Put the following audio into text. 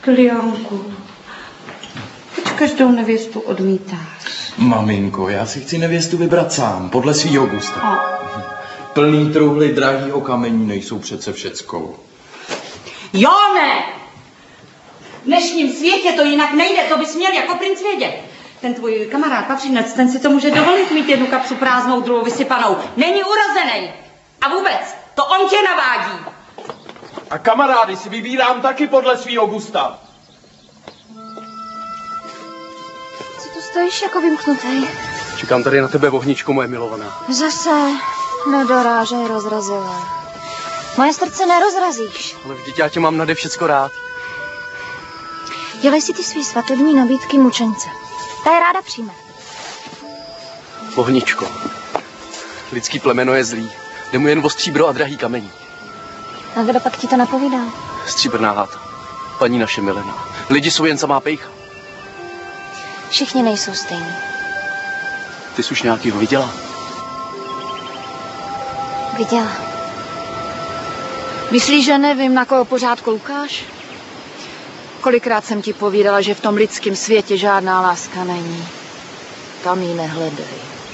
Kliánku, proč každou nevěstu odmítáš? Maminko, já si chci nevěstu vybrat sám, podle svýho gusta. Plný truhly drahýho kamení nejsou přece všeckou. Jo, ne! V dnešním světě to jinak nejde, to bys měl jako princ vědět. Ten tvůj kamarád Patřinec, ten si to může dovolit mít jednu kapsu prázdnou, druhou vysypanou. Není urozený. A vůbec, to on tě navádí. A kamarády si vybírám taky podle svýho gusta. Co tu stojíš jako vymknutý? Čekám tady na tebe, vohničko moje milovaná. Zase nedorážej rozrazilé. Moje srdce nerozrazíš. Ale vždyť já tě mám nade všecko rád. Dělej si ty svý svatební nabídky mučence. Ta je ráda přijme. Vohničko, lidský plemeno je zlý. Jde mu jen o stříbro a drahý kamení. A kdo pak ti to napovídal? Stříbrná háta, paní naše milená. Lidi jsou jen samá pejcha. Všichni nejsou stejní. Ty jsi už nějakýho viděla? Viděla. Myslíš, že nevím, na koho pořád koukáš? Kolikrát jsem ti povídala, že v tom lidském světě žádná láska není. Tam ji nehledej.